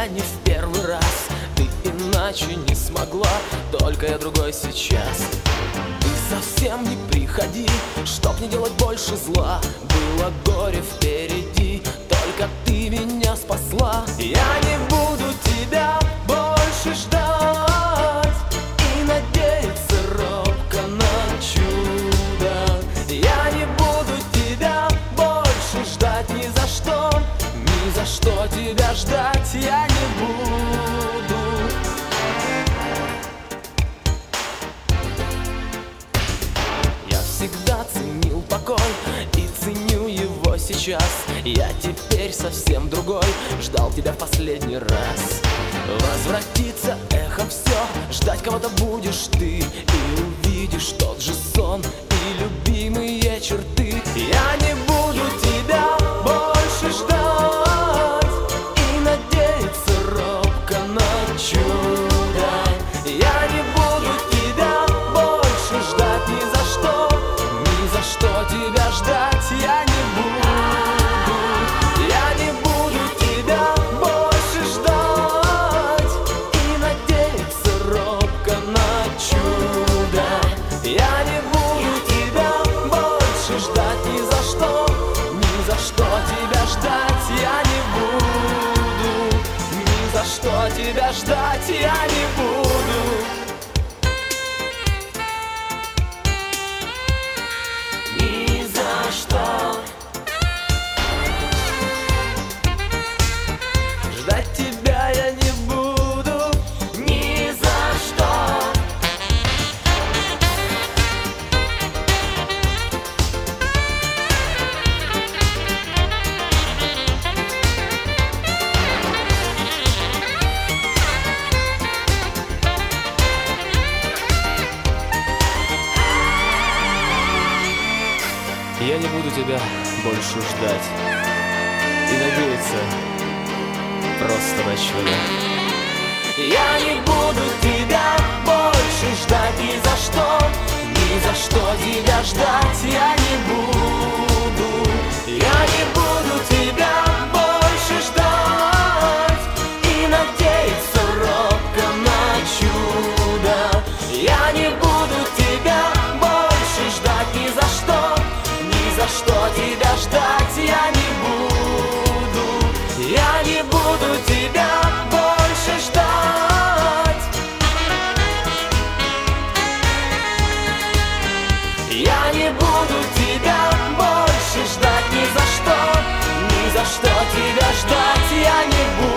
тебя не в первый раз. Ты иначе не смогла, только я другой сейчас. Ты совсем не приходи, чтоб не делать больше зла. Было горе впереди, только ты меня спасла. Я не буду тебя больше ждать и надеяться робко на чудо. Я не буду тебя больше ждать ни за что, ни за что тебя ждать я не буду. Я всегда ценил покой и ценю его сейчас. Я теперь совсем другой, ждал тебя в последний раз. Возвратится эхо все, ждать кого-то будешь ты, и увидишь тот же сон и любимые черты. Я не буду тебя больше ждать и надеяться робко на чудо. Я не буду тебя больше ждать ни за что, ни за что тебя ждать я не буду. Я не буду тебя больше ждать и надеяться робко на чудо. Я не буду тебя больше ждать ни за что, ни за что тебя ждать я не буду. Ни за что тебя ждать я не буду. Ни за что ждать тебя я не буду. Ни за что. Я не буду тебя больше ждать и надеяться просто на чудо. Я не буду тебя больше ждать ни за что, ни за что тебя ждать я не буду. Я не буду тебя больше ждать и надеяться робко на чудо. Я не буду тебя больше ждать ни за что, ни за что тебя ждать я не буду. Я не буду тебя больше ждать. Я не буду тебя больше ждать ни за что, ни за что тебя ждать я не буду.